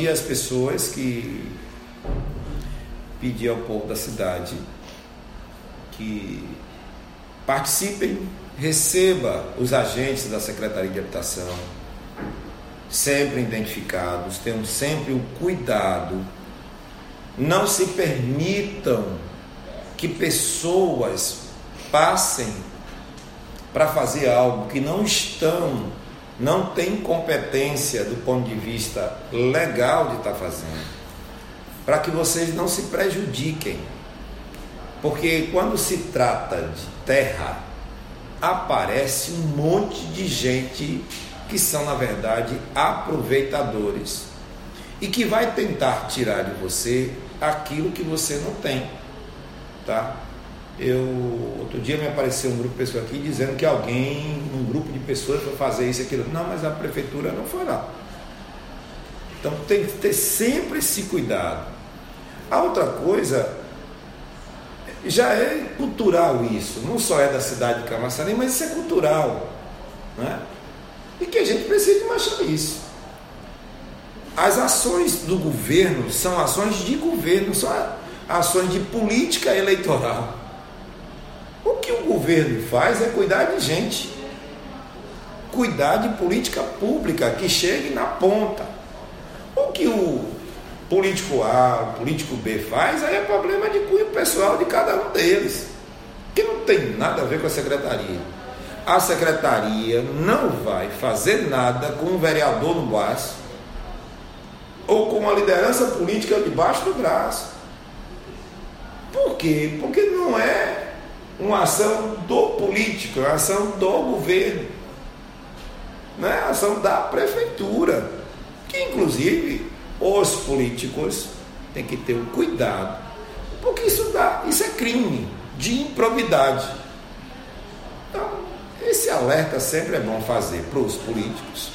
pedir às pessoas pedir ao povo da cidade que participem, receba os agentes da Secretaria de Habitação, sempre identificados, tenham sempre o cuidado, não se permitam que pessoas passem para fazer algo que não têm competência do ponto de vista legal de estar fazendo, para que vocês não se prejudiquem, porque quando se trata de terra, aparece um monte de gente que são, na verdade, aproveitadores e que vai tentar tirar de você aquilo que você não tem, tá? Outro dia me apareceu um grupo de pessoas aqui dizendo que um grupo de pessoas foi fazer isso e aquilo. Não, mas a prefeitura não foi lá. Então tem que ter sempre esse cuidado. A outra coisa, já é cultural isso, não só é da cidade de Camaçari, mas isso é cultural, né? E que a gente precisa de mostrar isso. As ações do governo são ações de governo, são ações de política eleitoral. O que o governo faz é cuidar de gente, cuidar de política pública que chegue na ponta. O que o político A, o político B faz, aí é problema de cunho pessoal de cada um deles, que não tem nada a ver com a secretaria. A secretaria não vai fazer nada com um vereador no braço ou com uma liderança política debaixo do braço. Por quê? Porque não é uma ação do político, é uma ação do governo, não é a ação da prefeitura, que inclusive os políticos têm que ter o cuidado, porque isso é crime de improbidade. Então, esse alerta sempre é bom fazer para os políticos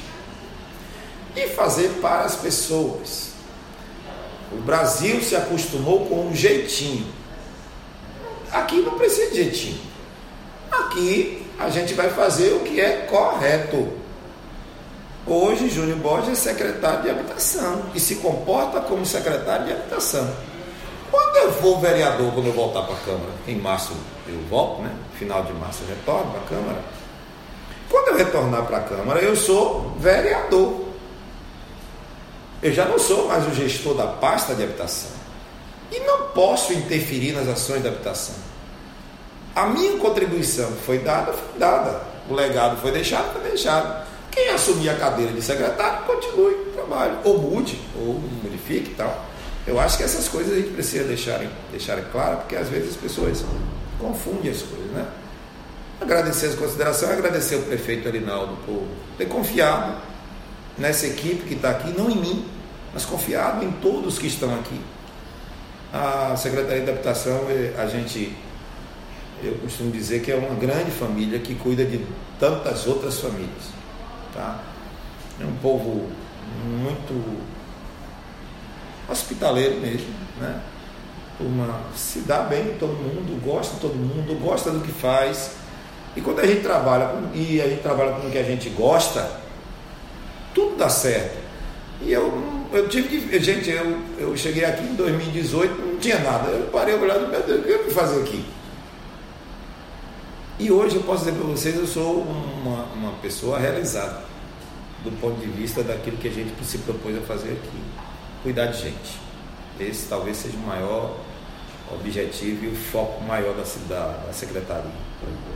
e fazer para as pessoas. O Brasil se acostumou com um jeitinho. Aqui não precisa de jeitinho. Aqui a gente vai fazer o que é correto. Hoje Júnior Borges é secretário de Habitação e se comporta como secretário de Habitação. Quando eu for vereador, quando eu voltar para a Câmara, em março eu volto, né? Final de março eu retorno para a Câmara. Quando eu retornar para a Câmara, eu sou vereador. Eu já não sou mais o gestor da pasta de habitação. E não posso interferir nas ações de habitação. A minha contribuição foi dada. O legado foi deixado. Quem assumir a cadeira de secretário, continue o trabalho. Ou mude, ou modifique e tal. Eu acho que essas coisas a gente precisa deixar claro, porque às vezes as pessoas confundem as coisas, né? Agradecer as considerações, agradecer ao prefeito Arinaldo por ter confiado nessa equipe que está aqui, não em mim, mas confiado em todos que estão aqui. A Secretaria de Habitação, eu costumo dizer que é uma grande família que cuida de tantas outras famílias, tá? É um povo muito hospitaleiro mesmo, né? Se dá bem com todo mundo, gosta do que faz. E quando a gente trabalha com o que a gente gosta, tudo dá certo. E eu cheguei aqui em 2018, não tinha nada. Eu parei olhando, meu Deus, o que eu vou fazer aqui? E hoje eu posso dizer para vocês, eu sou uma pessoa realizada do ponto de vista daquilo que a gente se propôs a fazer aqui. Cuidar de gente. Esse talvez seja o maior objetivo e o foco maior da secretaria.